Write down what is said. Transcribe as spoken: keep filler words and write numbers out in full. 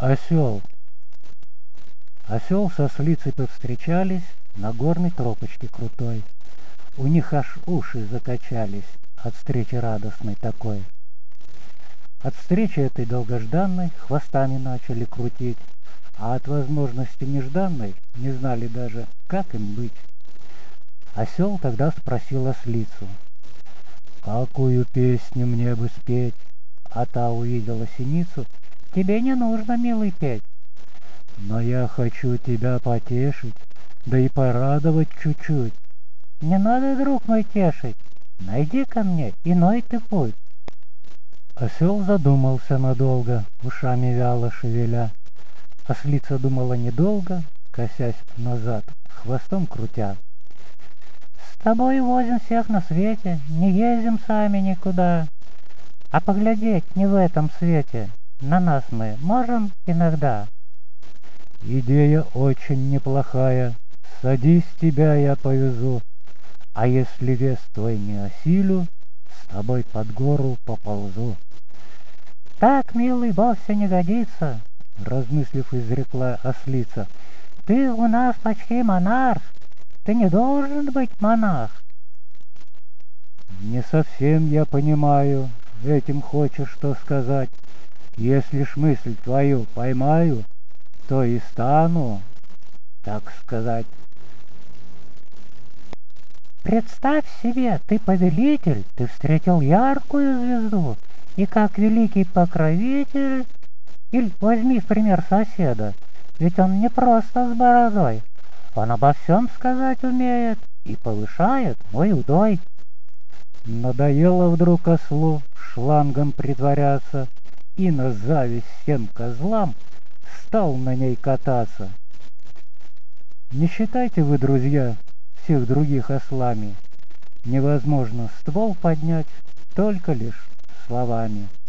Осел. Осел со ослицей повстречались на горной тропочке крутой. У них аж уши закачались от встречи радостной такой. От встречи этой долгожданной хвостами начали крутить, а от возможности нежданной не знали даже, как им быть. Осел тогда спросил ослицу: «Какую песню мне бы спеть?» А та увидела синицу: «Тебе не нужно, милый, петь. Но я хочу тебя потешить, да и порадовать чуть-чуть. Не надо, друг мой, тешить, найди ко мне иной ты путь». Осел задумался надолго, ушами вяло шевеля. Ослица думала недолго, косясь назад, хвостом крутя. «С тобой возим всех на свете, не ездим сами никуда. А поглядеть не в этом свете на нас мы можем иногда». «Идея очень неплохая, садись, тебя я повезу. А если вес твой не осилю, с тобой под гору поползу». «Так, милый, вовсе не годится», — размыслив, изрекла ослица. «Ты у нас почти монарх, ты не должен быть монах». «Не совсем я понимаю, этим хочешь что сказать. Если ж мысль твою поймаю, то и стану, так сказать». «Представь себе, ты повелитель, ты встретил яркую звезду, и как великий покровитель...» Или возьми в пример соседа, ведь он не просто с бородой, он обо всем сказать умеет и повышает мой удой. Надоело вдруг ослу шлангом притворяться, и на зависть всем козлам стал на ней кататься. Не считайте вы, друзья, всех других ослами. Невозможно ствол поднять только лишь словами.